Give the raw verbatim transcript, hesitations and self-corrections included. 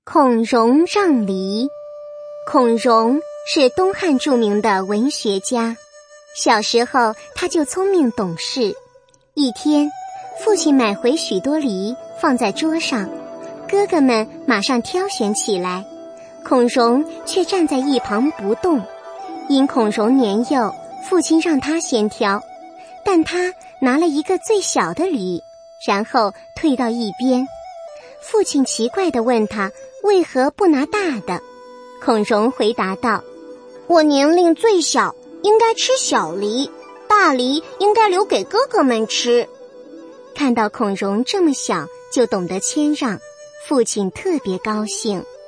孔融让梨。孔融是东汉著名的文学家，小时候他就聪明懂事。一天，父亲买回许多梨放在桌上，哥哥们马上挑选起来，孔融却站在一旁不动。因孔融年幼，父亲让他先挑，但他拿了一个最小的梨，然后退到一边。父亲奇怪地问他为何不拿大的。孔融回答道：我年龄最小，应该吃小梨，大梨应该留给哥哥们吃。看到孔融这么小就懂得谦让，父亲特别高兴。